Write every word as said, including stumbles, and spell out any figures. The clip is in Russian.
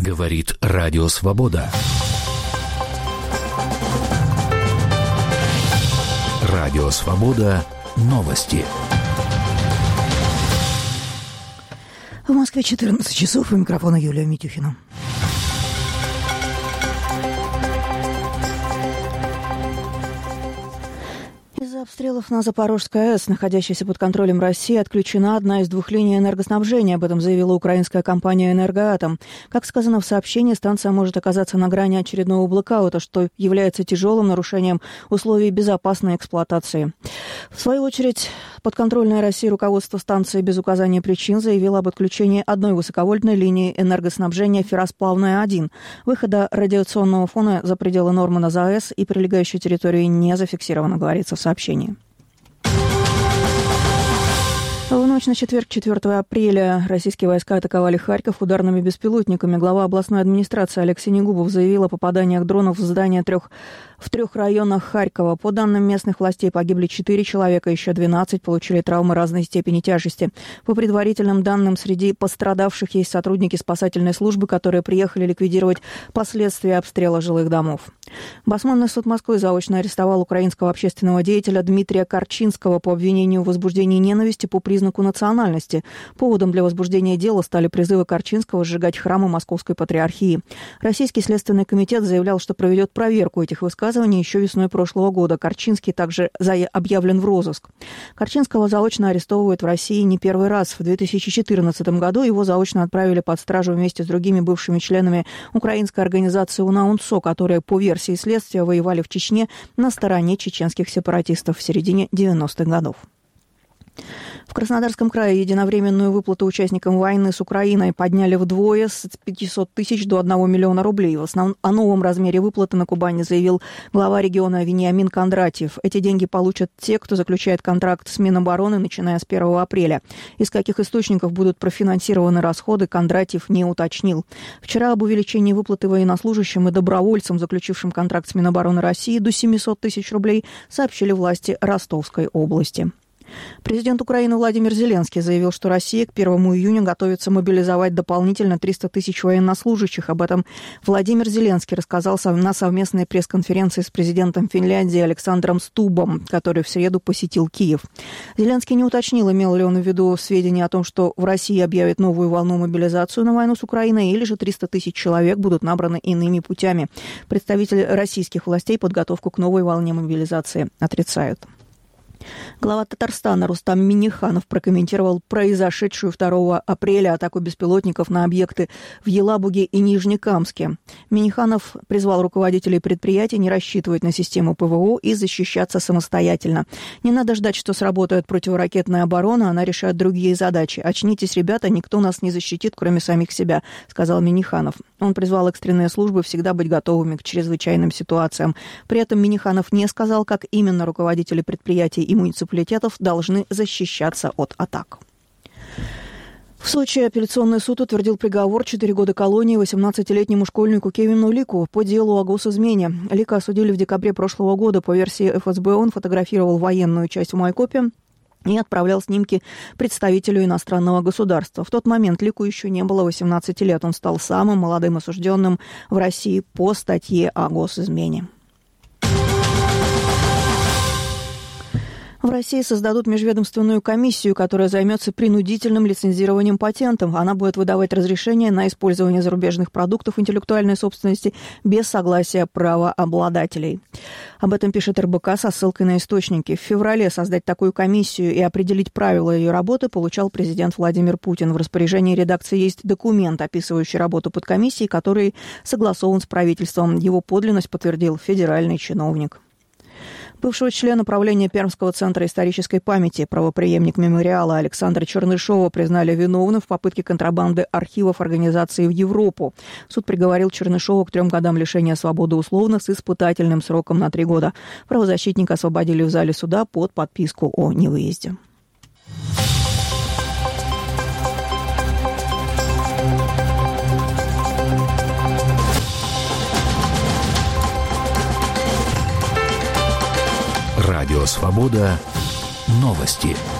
Говорит Радио Свобода. Радио Свобода. Новости. В Москве четырнадцать часов. У микрофона Юлия Митюхина. Из-за обстрелов на Запорожской АЭС, находящейся под контролем России, отключена одна из двух линий энергоснабжения. Об этом заявила украинская компания «Энергоатом». Как сказано в сообщении, станция может оказаться на грани очередного блэкаута, что является тяжелым нарушением условий безопасной эксплуатации. В свою очередь, подконтрольное России руководство станции без указания причин заявило об отключении одной высоковольтной линии энергоснабжения «Ферросплавная-один». Выхода радиационного фона за пределы нормы на ЗАЭС и прилегающей территории не зафиксировано, говорится в сообщении. В ночь на четверг, четвёртого апреля, российские войска атаковали Харьков ударными беспилотниками. Глава областной администрации Алексей Негубов заявил о попаданиях дронов в здания трех, в трех районах Харькова. По данным местных властей, погибли четыре человека, еще двенадцать получили травмы разной степени тяжести. По предварительным данным, среди пострадавших есть сотрудники спасательной службы, которые приехали ликвидировать последствия обстрела жилых домов. Басманный суд Москвы заочно арестовал украинского общественного деятеля Дмитрия Корчинского по обвинению в возбуждении ненависти по признаку национальности. Поводом для возбуждения дела стали призывы Корчинского сжигать храмы Московской Патриархии. Российский следственный комитет заявлял, что проведет проверку этих высказываний еще весной прошлого года. Корчинский также объявлен в розыск. Корчинского заочно арестовывают в России не первый раз. В две тысячи четырнадцатом году его заочно отправили под стражу вместе с другими бывшими членами украинской организации УНАУНСО, которые, по версии следствия, воевали в Чечне на стороне чеченских сепаратистов в середине девяностых годов. В Краснодарском крае единовременную выплату участникам войны с Украиной подняли вдвое, с пятисот тысяч до одного миллиона рублей. В основном о новом размере выплаты на Кубани заявил глава региона Вениамин Кондратьев. Эти деньги получат те, кто заключает контракт с Минобороны, начиная с первого апреля. Из каких источников будут профинансированы расходы, Кондратьев не уточнил. Вчера об увеличении выплаты военнослужащим и добровольцам, заключившим контракт с Минобороны России, до семисот тысяч рублей сообщили власти Ростовской области. Президент Украины Владимир Зеленский заявил, что Россия к первому июня готовится мобилизовать дополнительно триста тысяч военнослужащих. Об этом Владимир Зеленский рассказал на совместной пресс-конференции с президентом Финляндии Александром Стубом, который в среду посетил Киев. Зеленский не уточнил, имел ли он в виду сведения о том, что в России объявят новую волну мобилизацию на войну с Украиной, или же триста тысяч человек будут набраны иными путями. Представители российских властей подготовку к новой волне мобилизации отрицают. Глава Татарстана Рустам Минниханов прокомментировал произошедшую второго апреля атаку беспилотников на объекты в Елабуге и Нижнекамске. Минниханов призвал руководителей предприятий не рассчитывать на систему ПВО и защищаться самостоятельно. Не надо ждать, что сработает противоракетная оборона, она решает другие задачи. «Очнитесь, ребята, никто нас не защитит, кроме самих себя», — сказал Минниханов. Он призвал экстренные службы всегда быть готовыми к чрезвычайным ситуациям. При этом Минниханов не сказал, как именно руководители предприятий и муниципалитетов должны защищаться от атак. В Сочи апелляционный суд утвердил приговор четыре года колонии восемнадцатилетнему школьнику Кевину Лику по делу о госизмене. Лика осудили в декабре прошлого года. По версии эф эс бэ, он фотографировал военную часть в Майкопе и отправлял снимки представителю иностранного государства. В тот момент Лику еще не было восемнадцати лет. Он стал самым молодым осужденным в России по статье о госизмене. В России создадут межведомственную комиссию, которая займется принудительным лицензированием патентов. Она будет выдавать разрешения на использование зарубежных продуктов интеллектуальной собственности без согласия правообладателей. Об этом пишет эр бэ ка со ссылкой на источники. В феврале создать такую комиссию и определить правила ее работы получал президент Владимир Путин. В распоряжении редакции есть документ, описывающий работу подкомиссии, который согласован с правительством. Его подлинность подтвердил федеральный чиновник. Бывшего члена правления Пермского центра исторической памяти, правопреемник мемориала Александра Чернышова признали виновным в попытке контрабанды архивов организации в Европу. Суд приговорил Чернышова к трем годам лишения свободы условно с испытательным сроком на три года. Правозащитника освободили в зале суда под подписку о невыезде. Радио «Свобода». Новости.